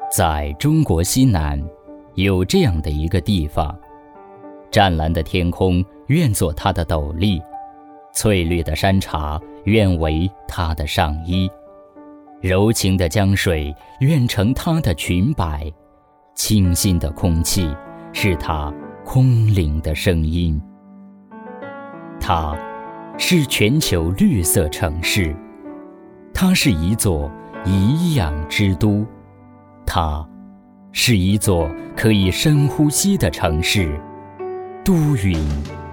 在中国西南，有这样的一个地方，湛蓝的天空愿做它的斗笠，翠绿的山茶愿为它的上衣，柔情的江水愿成它的裙摆，清新的空气是它空灵的声音。它是全球绿色城市，它是一座颐养之都，它是一座可以深呼吸的城市，都匀